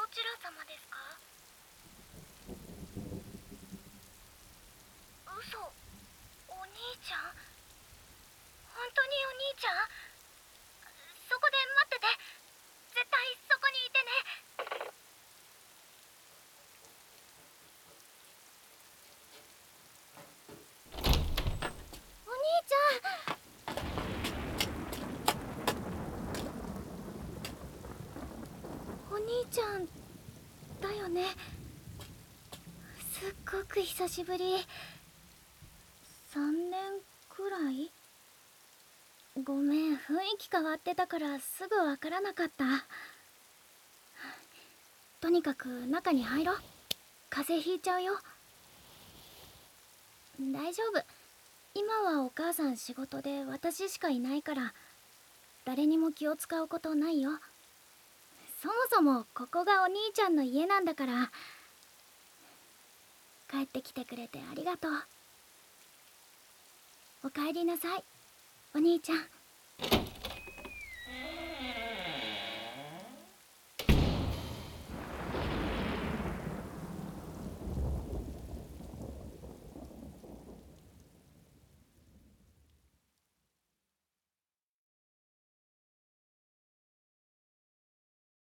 ちら様ですか？嘘。お兄ちゃん？本当にお兄ちゃん？そこで待ってて。絶対そこにいてね。お兄ちゃん。お兄ちゃんだよね。すっごく久しぶり。3年くらい？ごめん、雰囲気変わってたからすぐわからなかった。とにかく中に入ろう。風邪ひいちゃうよ。大丈夫。今はお母さん仕事で私しかいないから誰にも気を使うことないよ。そもそもここがお兄ちゃんの家なんだから。帰ってきてくれてありがとう。おかえりなさい、お兄ちゃん。